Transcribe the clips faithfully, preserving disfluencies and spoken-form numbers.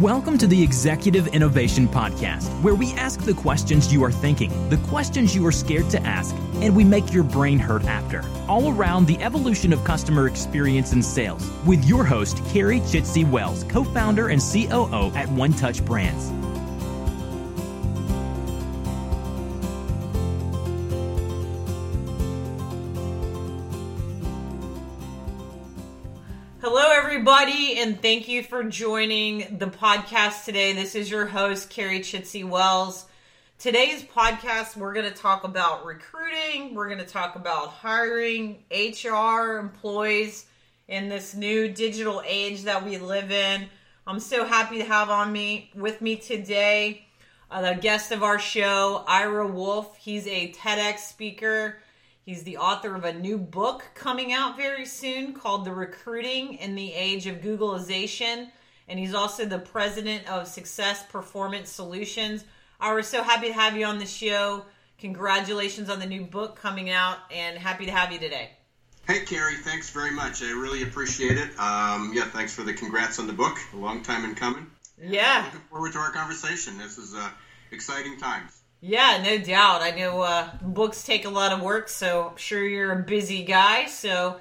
Welcome to the Executive Innovation Podcast, where we ask the questions you are thinking, the questions you are scared to ask, and we make your brain hurt after. All around the evolution of customer experience and sales, with your host, Carrie Chitsey Wells, co-founder and C O O at One Touch Brands. Hello, everybody, and thank you for joining the podcast today. This is your host, Carrie Chitsey Wells. Today's podcast, we're going to talk about recruiting. We're going to talk about hiring, H R, employees in this new digital age that we live in. I'm so happy to have on me with me today uh, the guest of our show, Ira Wolfe. He's a TEDx speaker. He's the author of a new book coming out very soon called The Recruiting in the Age of Googlization. And he's also the president of Success Performance Solutions. I was so happy to have you on the show. Congratulations on the new book coming out, and happy to have you today. Hey, Carrie, thanks very much. I really appreciate it. Um, yeah, thanks for the congrats on the book. A long time in coming. Yeah. Looking forward to our conversation. This is uh, exciting times. Yeah, no doubt. I know uh, books take a lot of work, so I'm sure you're a busy guy. So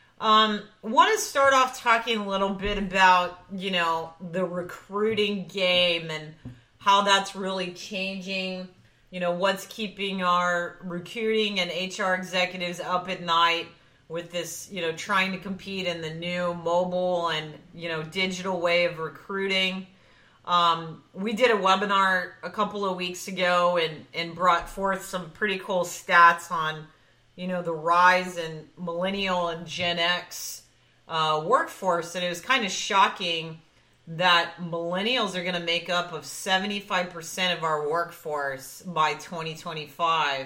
um, want to start off talking a little bit about, you know, the recruiting game and how that's really changing, you know, what's keeping our recruiting and H R executives up at night with this, you know, trying to compete in the new mobile and, you know, digital way of recruiting. Um, we did a webinar a couple of weeks ago and, and brought forth some pretty cool stats on, you know, the rise in millennial and Gen X uh, workforce. And it was kind of shocking that millennials are going to make up of seventy-five percent of our workforce by twenty twenty-five.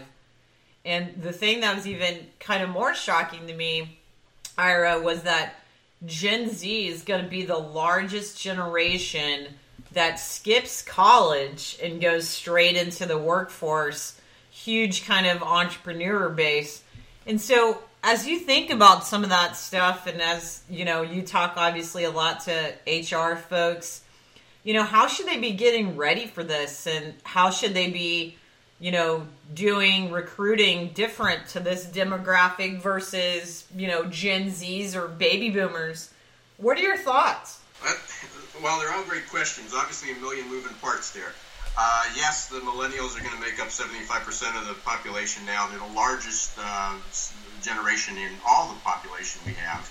And the thing that was even kind of more shocking to me, Ira, was that Gen Z is going to be the largest generation that skips college and goes straight into the workforce. Huge kind of entrepreneur base. And so as you think about some of that stuff, and as, you know, you talk obviously a lot to H R folks, you know, how should they be getting ready for this? And how should they be, you know, doing recruiting different to this demographic versus, you know, Gen Zs or baby boomers? What are your thoughts? Uh, well, they're all great questions. Obviously, a million moving parts there. Uh, yes, the millennials are going to make up seventy-five percent of the population now. They're the largest uh, generation in all the population we have,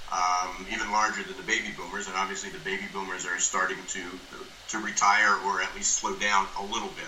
um, even larger than the baby boomers. And obviously, the baby boomers are starting to to retire or at least slow down a little bit.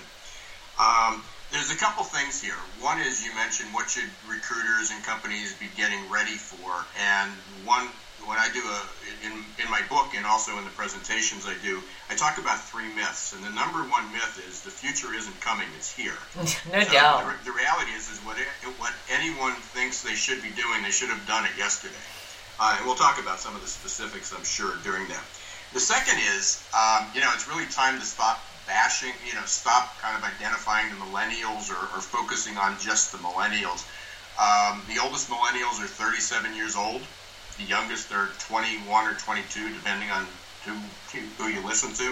Um, there's a couple things here. One is you mentioned what should recruiters and companies be getting ready for, and one. When I do a in in my book and also in the presentations I do, I talk about three myths. And the number one myth is the future isn't coming; it's here. No so doubt. The, the reality is, is what it, what anyone thinks they should be doing, they should have done it yesterday. Uh, and we'll talk about some of the specifics, I'm sure, during that. The second is, um, you know, it's really time to stop bashing. You know, stop kind of identifying the millennials or, or focusing on just the millennials. Um, the oldest millennials are thirty-seven years old. The youngest are twenty-one or twenty-two, depending on who who you listen to.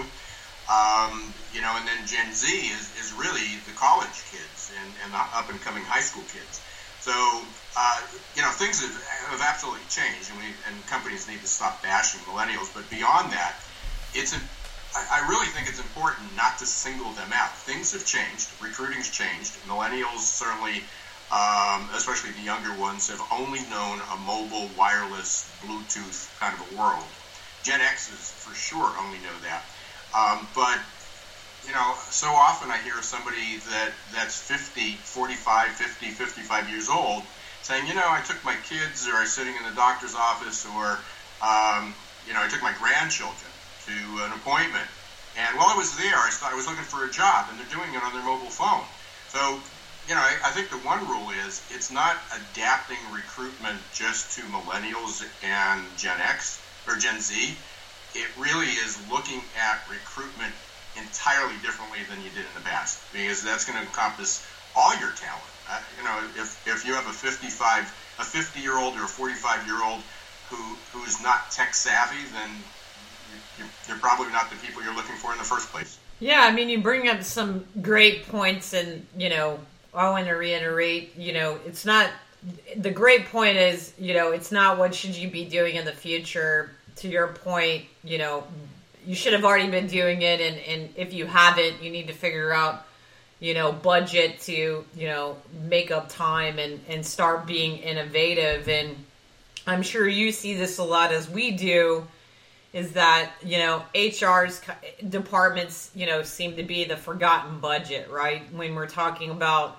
Um, you know, and then Gen Z is, is really the college kids and, and the up-and-coming high school kids. So, uh, you know, things have, have absolutely changed, and, we, and companies need to stop bashing millennials. But beyond that, it's a, I really think it's important not to single them out. Things have changed. Recruiting's changed. Millennials certainly... Um, especially the younger ones, have only known a mobile, wireless, Bluetooth kind of a world. Gen X's for sure only know that. Um, but, you know, so often I hear somebody that, that's fifty, forty-five, fifty, fifty-five years old saying, you know, I took my kids, or I was sitting in the doctor's office, or, um, you know, I took my grandchildren to an appointment. And while I was there, I, started, I was looking for a job, and they're doing it on their mobile phone. So, you know, I, I think the one rule is it's not adapting recruitment just to millennials and Gen X or Gen Z. It really is looking at recruitment entirely differently than you did in the past, because that's going to encompass all your talent. Uh, you know, if if you have a fifty-five, a fifty-year-old or a forty-five-year-old who who is not tech savvy, then you're, you're probably not the people you're looking for in the first place. Yeah, I mean, you bring up some great points, and, you know, I want to reiterate, you know, it's not, the great point is, you know, it's not what should you be doing in the future. To your point, you know, you should have already been doing it, and, and if you haven't, you need to figure out, you know, budget to, you know, make up time and, and start being innovative. And I'm sure you see this a lot as we do, is that, you know, H R's departments, you know, seem to be the forgotten budget, right? When we're talking about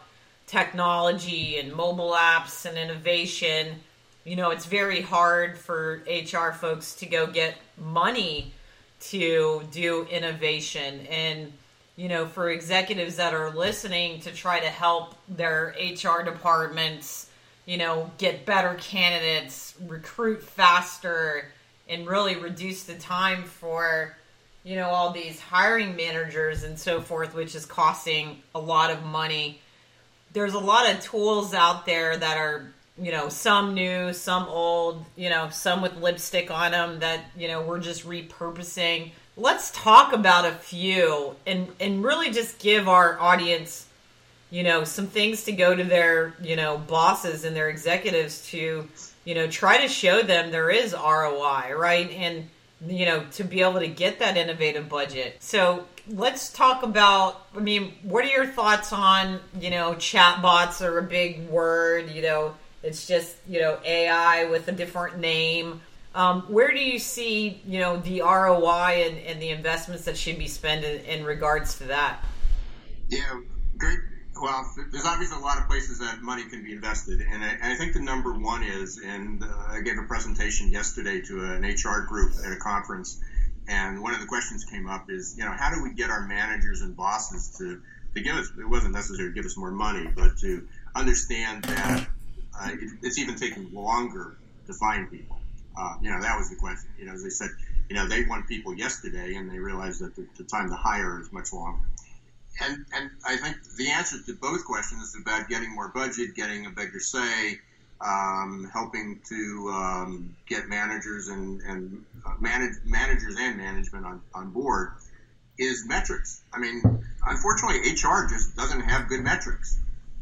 technology and mobile apps and innovation, you know, it's very hard for H R folks to go get money to do innovation. And, you know, for executives that are listening to try to help their H R departments, you know, get better candidates, recruit faster, and really reduce the time for, you know, all these hiring managers and so forth, which is costing a lot of money. There's a lot of tools out there that are, you know, some new, some old, you know, some with lipstick on them that, you know, we're just repurposing. Let's talk about a few and, and really just give our audience, you know, some things to go to their, you know, bosses and their executives to, you know, try to show them there is R O I, right? And, you know, to be able to get that innovative budget. So let's talk about, I mean, what are your thoughts on, you know, chatbots are a big word, you know, it's just, you know, A I with a different name. Um, where do you see, you know, the R O I and, and the investments that should be spent in, in regards to that? Yeah, great. Well, there's obviously a lot of places that money can be invested, and I, and I think the number one is, and uh, I gave a presentation yesterday to an H R group at a conference, and one of the questions came up is, you know, how do we get our managers and bosses to, to give us, it wasn't necessary to give us more money, but to understand that uh, it, it's even taking longer to find people. Uh, you know, that was the question. You know, as they said, you know, they want people yesterday, and they realized that the, the time to hire is much longer. And and I think the answer to both questions is about getting more budget, getting a bigger say, um, helping to um, get managers and, and uh, manage, managers and management on, on board, is metrics. I mean, unfortunately, H R just doesn't have good metrics.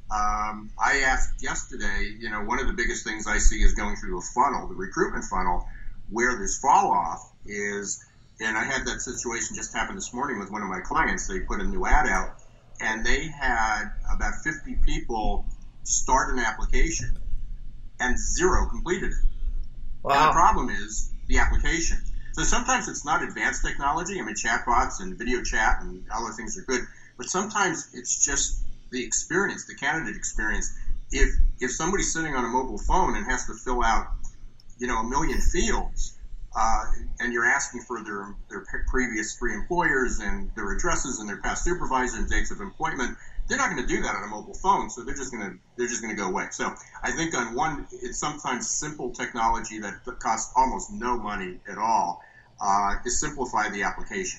Um, I asked yesterday, you know, one of the biggest things I see is going through a funnel, the recruitment funnel, where there's fall off is, and I had that situation just happen this morning with one of my clients. They put a new ad out, and they had about fifty people start an application, and zero completed it. Wow. And the problem is the application. So sometimes it's not advanced technology. I mean, chatbots and video chat and other things are good, but sometimes it's just the experience, the candidate experience. If if somebody's sitting on a mobile phone and has to fill out, you know, a million fields, uh, and you're asking for their their previous three employers and their addresses and their past supervisor and dates of employment, they're not going to do that on a mobile phone. So they're just going to they're just going to go away. So I think on one, it's sometimes simple technology that costs almost no money at all uh, to simplify the application.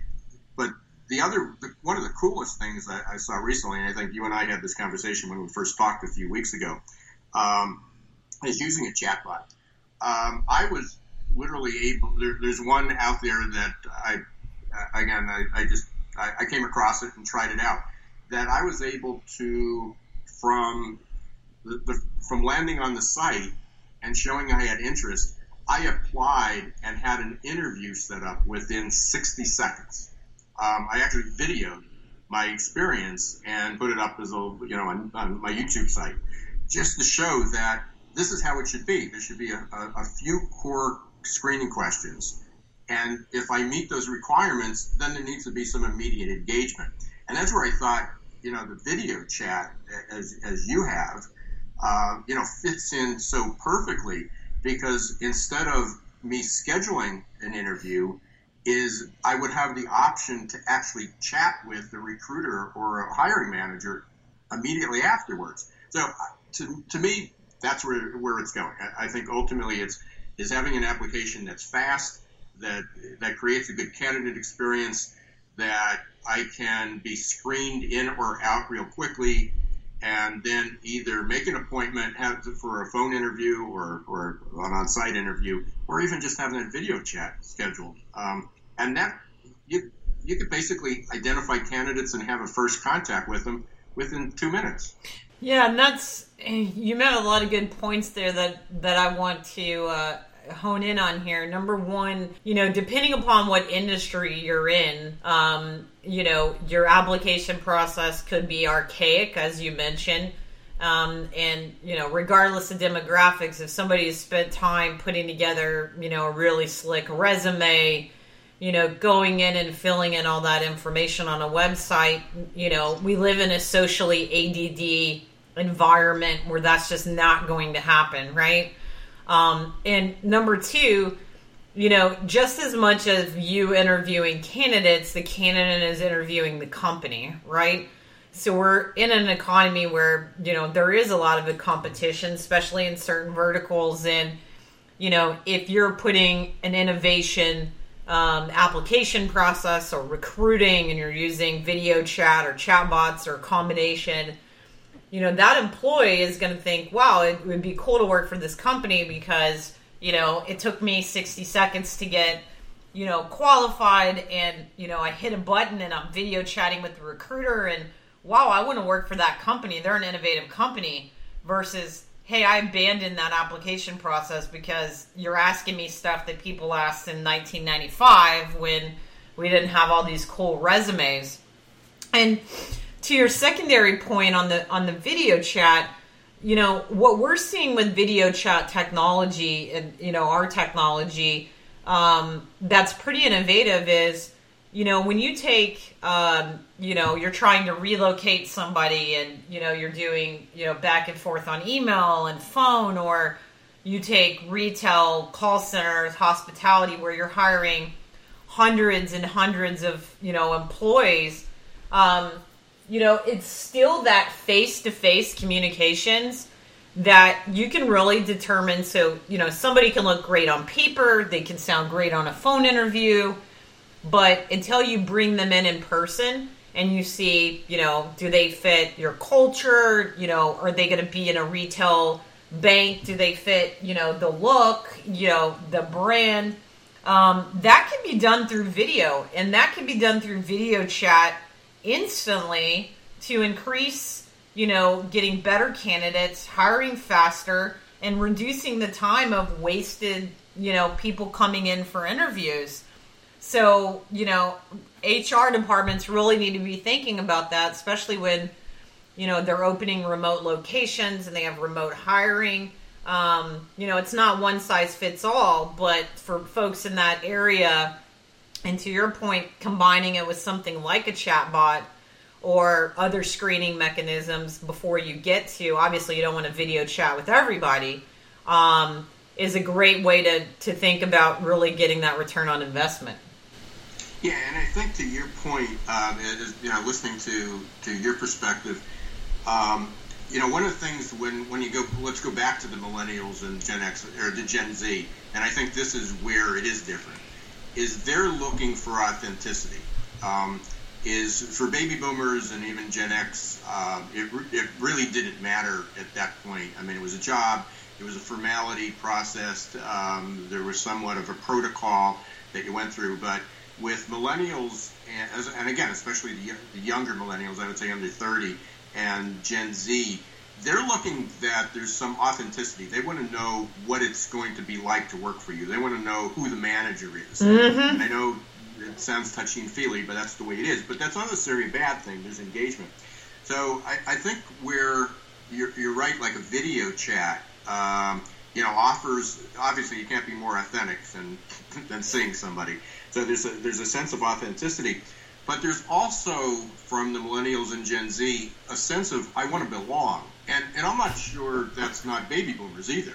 But the other, the, one of the coolest things that I saw recently, and I think you and I had this conversation when we first talked a few weeks ago, um, is using a chatbot. Um, I was literally able, there, there's one out there that I, again, I, I just, I, I came across it and tried it out, that I was able to, from the, the, from landing on the site and showing I had interest, I applied and had an interview set up within sixty seconds. Um, I actually videoed my experience and put it up as a, you know, on, on my YouTube site, just to show that this is how it should be. There should be a, a, a few core screening questions, and if I meet those requirements, then there needs to be some immediate engagement. And that's where I thought, you know, the video chat, as as you have, uh, you know, fits in so perfectly, because instead of me scheduling an interview, is I would have the option to actually chat with the recruiter or a hiring manager immediately afterwards. So to to me, that's where where it's going. I, I think ultimately it's is having an application that's fast, that that creates a good candidate experience, that I can be screened in or out real quickly, and then either make an appointment have to, for a phone interview or, or an on-site interview, or even just having a video chat scheduled. Um, and that you you could basically identify candidates and have a first contact with them within two minutes. Yeah, and that's, you made a lot of good points there that, that I want to uh, hone in on here. Number one, you know, depending upon what industry you're in, um, you know, your application process could be archaic, as you mentioned. Um, and, you know, regardless of demographics, if somebody has spent time putting together, you know, a really slick resume, you know, going in and filling in all that information on a website, you know, we live in a socially A D D environment where that's just not going to happen, right? Um, and number two, you know, just as much as you interviewing candidates, the candidate is interviewing the company, right? So we're in an economy where, you know, there is a lot of a competition, especially in certain verticals. And, you know, if you're putting an innovation um, application process or recruiting and you're using video chat or chatbots or a combination, you know, that employee is going to think, wow, it would be cool to work for this company because, you know, it took me sixty seconds to get, you know, qualified and, you know, I hit a button and I'm video chatting with the recruiter and, wow, I want to work for that company. They're an innovative company versus, hey, I abandoned that application process because you're asking me stuff that people asked in nineteen ninety-five when we didn't have all these cool resumes. And to your secondary point on the on the video chat, you know, what we're seeing with video chat technology and, you know, our technology um, that's pretty innovative is, you know, when you take, um, you know, you're trying to relocate somebody and, you know, you're doing, you know, back and forth on email and phone, or you take retail, call centers, hospitality, where you're hiring hundreds and hundreds of, you know, employees, um, you know, it's still that face-to-face communications that you can really determine. So, you know, somebody can look great on paper, they can sound great on a phone interview, but until you bring them in in person and you see, you know, do they fit your culture? You know, are they going to be in a retail bank? Do they fit, you know, the look, you know, the brand? Um, that can be done through video, and that can be done through video chat instantly to increase, you know, getting better candidates, hiring faster, and reducing the time of wasted, you know, people coming in for interviews. So, you know, H R departments really need to be thinking about that, especially when, you know, they're opening remote locations and they have remote hiring. Um, you know, it's not one size fits all, but for folks in that area, and to your point, combining it with something like a chatbot or other screening mechanisms before you get to, obviously you don't want to video chat with everybody, um, is a great way to, to think about really getting that return on investment. Yeah, and I think to your point, um, is, you know, listening to, to your perspective, um, you know, one of the things when, when you go, let's go back to the millennials and Gen X or the Gen Z, and I think this is where it is different, is they're looking for authenticity. Um, is for baby boomers and even Gen X, uh, it, it really didn't matter at that point. I mean, it was a job, it was a formality process, um, there was somewhat of a protocol that you went through, but with millennials, and, and again, especially the, the younger millennials, I would say under thirty, and Gen Z, they're looking that there's some authenticity. They want to know what it's going to be like to work for you. They want to know who the manager is. Mm-hmm. And I know it sounds touchy and feely, but that's the way it is. But that's not necessarily a bad thing. There's engagement. So I, I think where you're, you're right, like a video chat, um, you know, offers, obviously you can't be more authentic than than seeing somebody. So there's a, there's a sense of authenticity. But there's also, from the millennials and Gen Z, a sense of, I want to belong. And and I'm not sure that's not baby boomers either.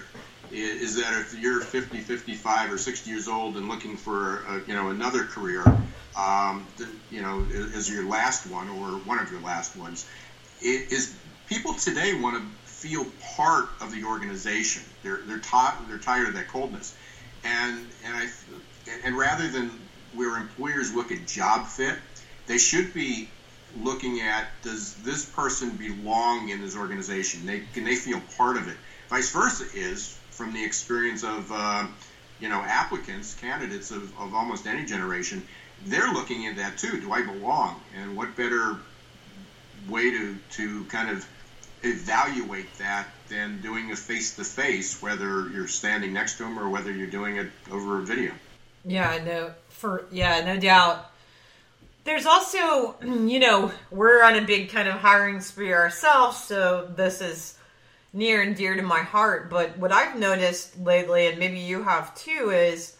Is that if you're fifty, fifty-five, or sixty years old and looking for, a, you know, another career, um, you know, as your last one or one of your last ones, it is people today want to feel part of the organization. They're they're, ta- they're tired of that coldness, and and I and rather than where employers look at job fit, they should be looking at, does this person belong in this organization? They, can they feel part of it? Vice versa is, from the experience of, uh, you know, applicants, candidates of, of almost any generation, they're looking at that too. Do I belong? And what better way to, to kind of evaluate that than doing a face-to-face, whether you're standing next to them or whether you're doing it over a video. Yeah, no, for yeah, no doubt. There's also, you know, we're on a big kind of hiring spree ourselves, so this is near and dear to my heart. But what I've noticed lately, and maybe you have too, is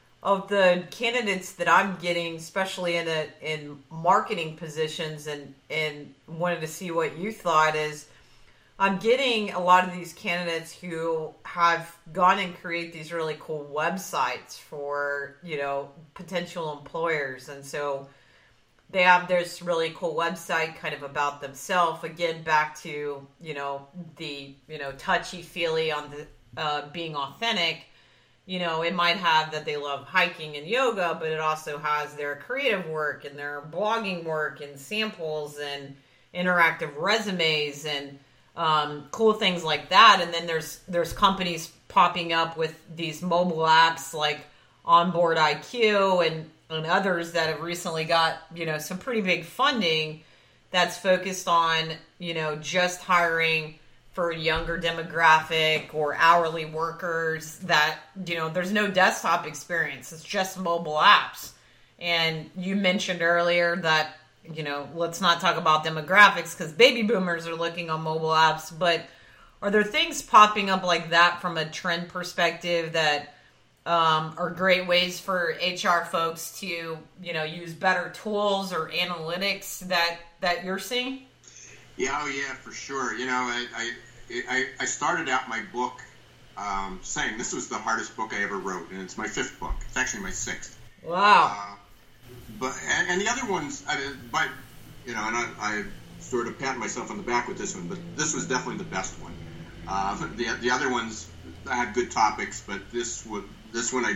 of the candidates that I'm getting, especially in a in marketing positions, and and wanted to see what you thought, is I'm getting a lot of these candidates who have gone and create these really cool websites for, you know, potential employers. And so they have this really cool website kind of about themselves. Again, back to, you know, the, you know, touchy-feely on the uh, being authentic. You know, it might have that they love hiking and yoga, but it also has their creative work and their blogging work and samples and interactive resumes and Um, cool things like that. And then there's there's companies popping up with these mobile apps like Onboard I Q and, and others that have recently got, you know, some pretty big funding that's focused on, you know, just hiring for a younger demographic or hourly workers that, you know, there's no desktop experience. It's just mobile apps. And you mentioned earlier that, you know, let's not talk about demographics because baby boomers are looking on mobile apps, but are there things popping up like that from a trend perspective that um, are great ways for H R folks to, you know, use better tools or analytics that, that you're seeing? Yeah, oh yeah, for sure. You know, I I, I started out my book um, saying this was the hardest book I ever wrote, and it's my fifth book. It's actually my sixth. Wow. Uh, But and, and the other ones, I, by, you know, and I, I sort of pat myself on the back with this one, but this was definitely the best one. Uh, the the other ones I had good topics, but this was this one I,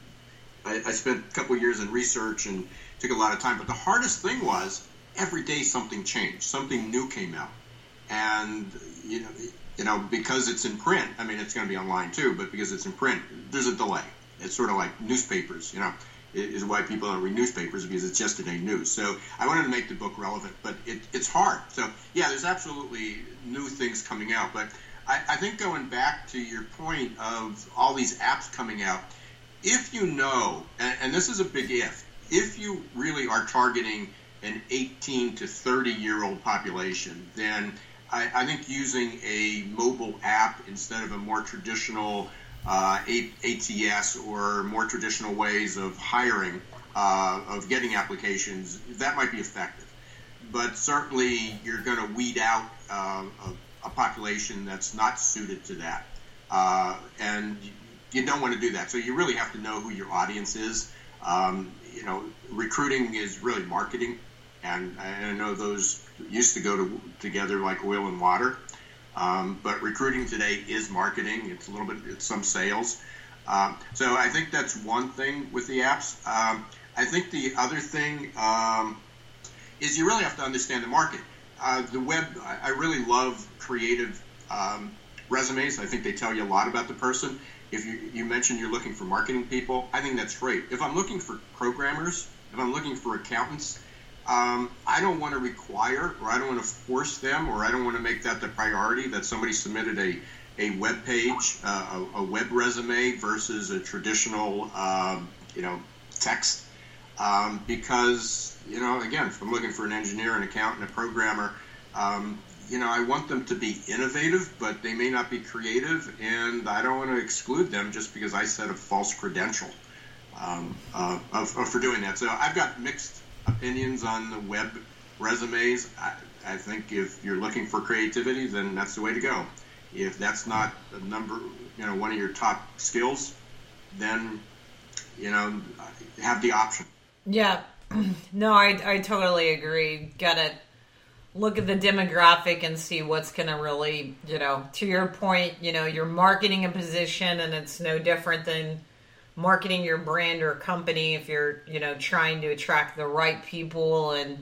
I I spent a couple of years in research and took a lot of time. But the hardest thing was every day something changed, something new came out, and you know you know because it's in print. I mean, it's going to be online too, but because it's in print, there's a delay. It's sort of like newspapers, you know. Is why people don't read newspapers, because it's yesterday news. So I wanted to make the book relevant, but it, it's hard. So yeah, there's absolutely new things coming out. But I, I think going back to your point of all these apps coming out, if you know, and, and this is a big if, if you really are targeting an eighteen to thirty year old population, then I, I think using a mobile app instead of a more traditional Uh, A T S or more traditional ways of hiring, uh, of getting applications, that might be effective. But certainly you're going to weed out uh, a, a population that's not suited to that. Uh, and you don't want to do that. So you really have to know who your audience is. Um, you know, recruiting is really marketing. And I know those used to go to, together like oil and water. Um, but recruiting today is marketing. It's a little bit, it's some sales. Um, so I think that's one thing with the apps. Um, I think the other thing um, is you really have to understand the market. Uh, the web, I, I really love creative um, resumes. I think they tell you a lot about the person. If you, you mentioned you're looking for marketing people, I think that's great. If I'm looking for programmers, if I'm looking for accountants, Um, I don't want to require, or I don't want to force them, or I don't want to make that the priority that somebody submitted a, a web page, uh, a, a web resume versus a traditional, um, you know, text. Um, because, you know, again, if I'm looking for an engineer, an accountant, a programmer, um, you know, I want them to be innovative, but they may not be creative, and I don't want to exclude them just because I set a false credential um, uh, of, of, for doing that. So I've got mixed opinions on the web resumes. I, I think if you're looking for creativity, then that's the way to go. If that's not a number, you know, one of your top skills, then, you know, have the option. Yeah, no, I, I totally agree. Gotta look at the demographic and see what's going to really, you know, to your point, you know, you're marketing a position, and it's no different than marketing your brand or company if you're, you know, trying to attract the right people and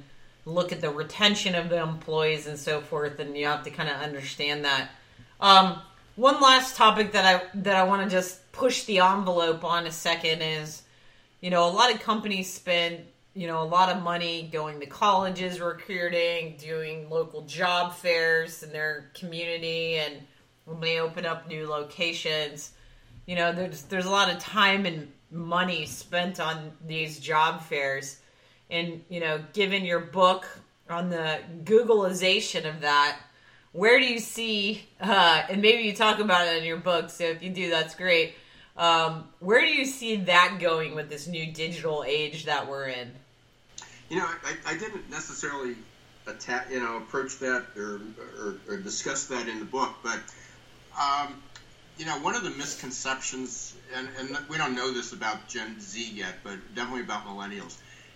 look at the retention of the employees and so forth, and you have to kind of understand that. Um, one last topic that I that I want to just push the envelope on a second is, you know, a lot of companies spend, you know, a lot of money going to colleges, recruiting, doing local job fairs in their community, and when they open up new locations, you know, there's there's a lot of time and money spent on these job fairs. And, you know, given your book on the Googleization of that, where do you see, uh, and maybe you talk about it in your book, so if you do, that's great. Um, where do you see that going with this new digital age that we're in? You know, I, I didn't necessarily attack, you know, approach that or, or, or discuss that in the book, but, um, you know, one of the misconceptions, and, and we don't know this about Gen Z yet, but definitely about millennials,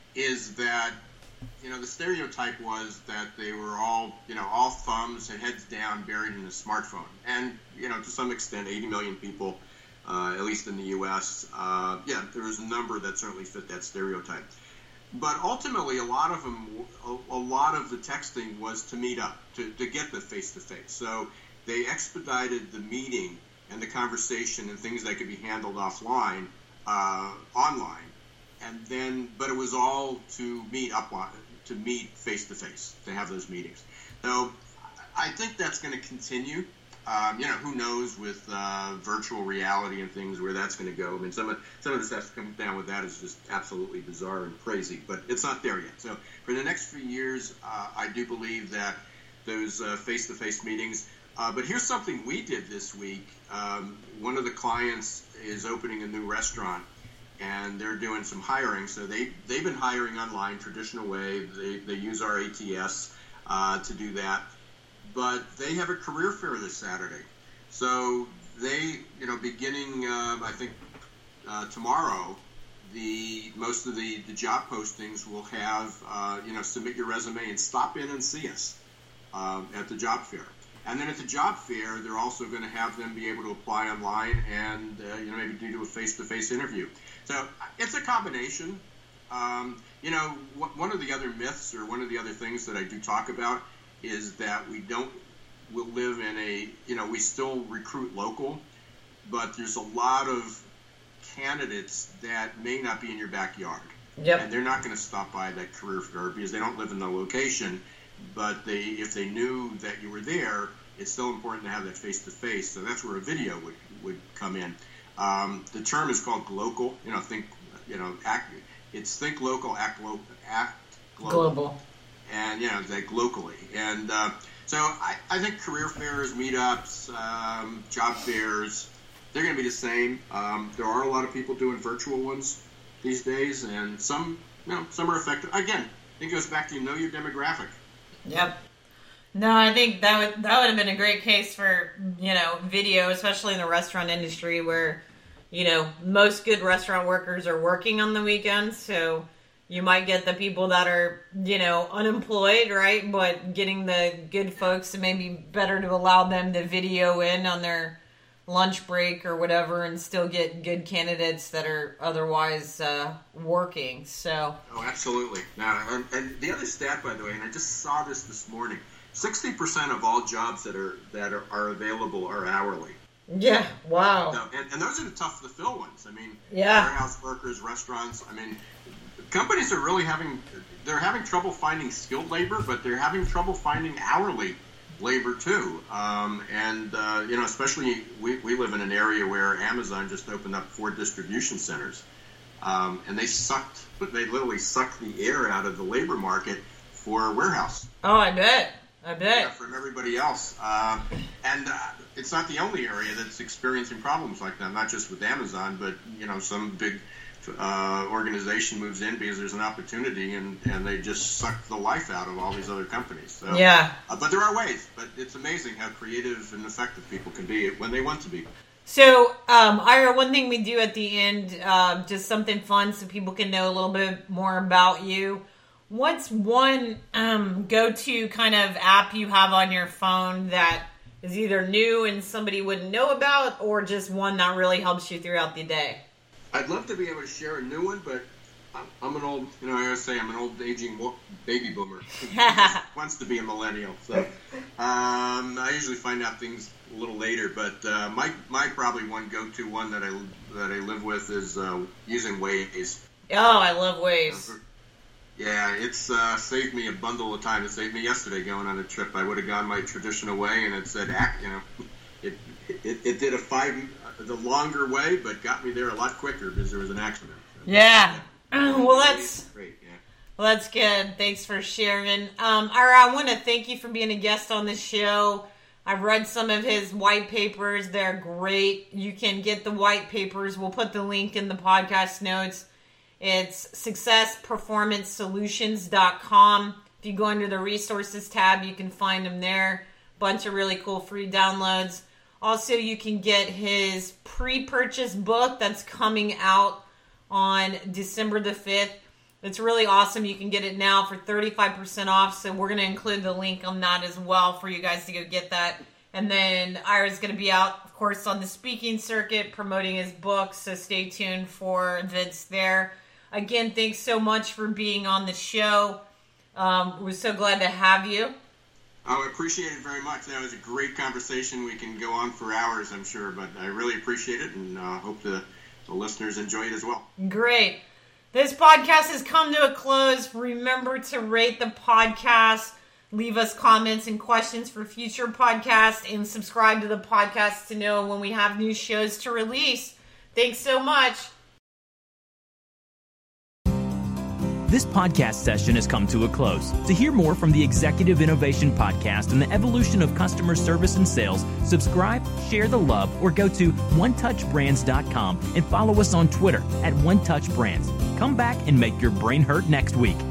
is that, you know, the stereotype was that they were all, you know, all thumbs and heads down buried in a smartphone. And, you know, to some extent, eighty million people, uh, at least in the U S, uh, yeah, there was a number that certainly fit that stereotype. But ultimately, a lot of them, a, a lot of the texting was to meet up, to, to get the face-to-face. So they expedited the meeting and the conversation and things that could be handled offline, uh, online. And then, but it was all to meet up, to meet face-to-face, to have those meetings. So I think that's going to continue. Um, you know, who knows with uh, virtual reality and things where that's going to go. I mean, some of, some of this has to come down with that is just absolutely bizarre and crazy, but it's not there yet. So for the next few years, uh, I do believe that those uh, face-to-face meetings. Uh, but here's something we did this week. Um, one of the clients is opening a new restaurant, and they're doing some hiring. So they, they've been hiring online, traditional way. They, they use our A T S uh, to do that. But they have a career fair this Saturday. So they, you know, beginning, uh, I think, uh, tomorrow, the most of the, the job postings will have, uh, you know, submit your resume and stop in and see us uh, at the job fair. And then at the job fair, they're also going to have them be able to apply online and, uh, you know, maybe do a face-to-face interview. So it's a combination. Um, you know, w- one of the other myths or one of the other things that I do talk about is that we don't, we'll live in a, you know, we still recruit local, but there's a lot of candidates that may not be in your backyard. Yep. And they're not going to stop by that career fair because they don't live in the location. But they, if they knew that you were there, it's still important to have that face-to-face. So that's where a video would, would come in. Um, the term is called glocal. You know, think, you know, act. It's think local, act local, act global. Global. And, you know, like locally. And uh, so I, I think career fairs, meetups, um, job fairs, they're going to be the same. Um, there are a lot of people doing virtual ones these days, and some, you know, some are effective. Again, it goes back to, you know, your demographic. Yep. No, I think that would that would have been a great case for, you know, video, especially in the restaurant industry where, you know, most good restaurant workers are working on the weekends. So you might get the people that are, you know, unemployed, right? But getting the good folks, it may be better to allow them to video in on their lunch break or whatever and still get good candidates that are otherwise uh, working. So. Oh, absolutely. Now, and, and the other stat, by the way, and I just saw this this morning, sixty percent of all jobs that are that are, are available are hourly. Yeah, wow. So, and, and those are the tough to fill ones. I mean, yeah. warehouse workers, restaurants. I mean, companies are really having, they're having trouble finding skilled labor, but they're having trouble finding hourly labor too. Um, and, uh, you know, especially we, we live in an area where Amazon just opened up four distribution centers. Um, and they sucked, they literally sucked the air out of the labor market for warehouse. Oh, I bet. I bet. Yeah, from everybody else. Uh, and uh, it's not the only area that's experiencing problems like that, not just with Amazon, but, you know, some big uh, organization moves in because there's an opportunity and, and they just suck the life out of all these other companies. So, yeah. Uh, but there are ways, but it's amazing how creative and effective people can be when they want to be. So, um, Ira, one thing we do at the end, uh, just something fun so people can know a little bit more about you. What's one um, go-to kind of app you have on your phone that is either new and somebody wouldn't know about or just one that really helps you throughout the day? I'd love to be able to share a new one, but I'm an old, you know, I always say I'm an old aging baby boomer who wants to be a millennial. So um, I usually find out things a little later. But uh, my my probably one go-to one that I that I live with is uh, using Waze. Oh, I love Waze. Yeah, it's uh, saved me a bundle of time. It saved me yesterday going on a trip. I would have gone my traditional way, and it said, act, you know, it it, it did a five the longer way, but got me there a lot quicker because there was an accident. So, yeah. yeah. Well, that's great. Yeah. Well, that's good. Thanks for sharing. Um, Ira, I want to thank you for being a guest on this show. I've read some of his white papers. They're great. You can get the white papers. We'll put the link in the podcast notes. It's success performance solutions dot com. If you go under the resources tab, you can find them there. Bunch of really cool free downloads. Also, you can get his pre-purchase book that's coming out on December the fifth. It's really awesome. You can get it now for thirty-five percent off. So we're going to include the link on that as well for you guys to go get that. And then Ira's going to be out, of course, on the speaking circuit promoting his book. So stay tuned for events there. Again, thanks so much for being on the show. Um, we're so glad to have you. Oh, I appreciate it very much. That was a great conversation. We can go on for hours, I'm sure, but I really appreciate it, and uh, hope the, the listeners enjoy it as well. Great. This podcast has come to a close. Remember to rate the podcast, leave us comments and questions for future podcasts, and subscribe to the podcast to know when we have new shows to release. Thanks so much. This podcast session has come to a close. To hear more from the Executive Innovation Podcast and the evolution of customer service and sales, subscribe, share the love, or go to one touch brands dot com and follow us on Twitter at one touch brands. Come back and make your brain hurt next week.